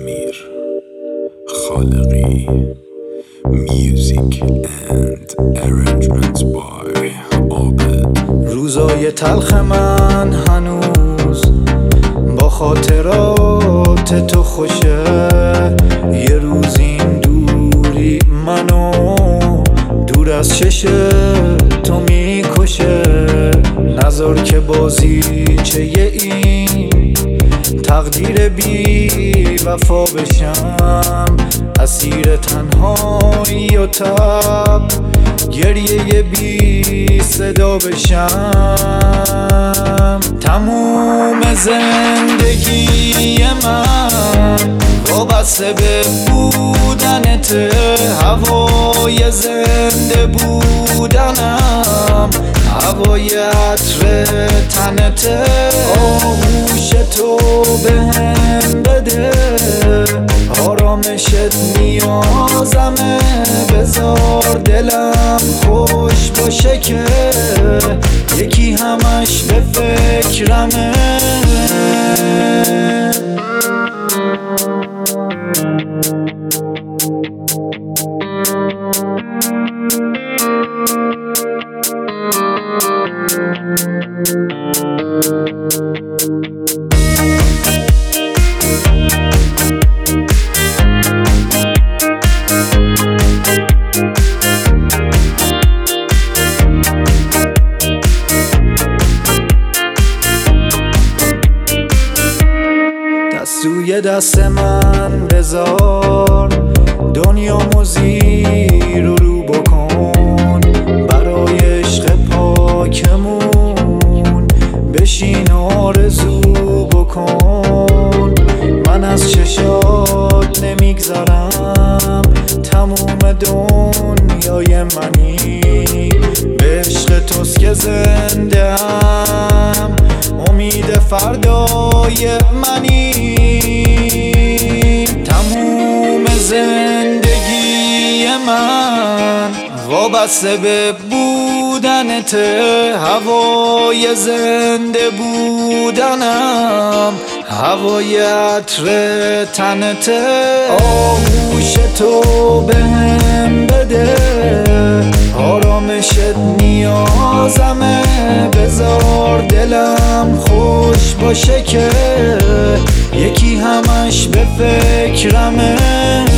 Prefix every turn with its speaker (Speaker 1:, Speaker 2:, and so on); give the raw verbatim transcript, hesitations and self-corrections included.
Speaker 1: امیر خالقی. Music and arrangements by عابد.
Speaker 2: روزای تلخ من هنوز با خاطرات تو خوشه. یه روز این دوری منو دور از چش تو میکشه. نذار که بازی چه یه این تقدیر بی وفا بشم. اسیر تنهایی و تب گریه بی صدا بشم. تموم زندگی من وابسته به بودنت. هوای زنده بودنم هوای عطر تنت. آغوش تو بهم بده آرامشت نیازمه. بذار دلم خوش باشه که یکی همش به فکرمه. دستوی دست من بذار دنیامو زیر و رو بکن. برای عشق پاکمون بشین آرزو بکن. من از چشات نمیگذرم تموم دنیای منی. به عشق توست که زنده ام امید فردای منی. تموم زندگی من وابسته به بودنت. هوای زنده بودنم هوای عطر تنت. آغوش تو بهم بده آرامشت نیازمه. بذار دلم خوش باشه که یکی همش به فکرمه.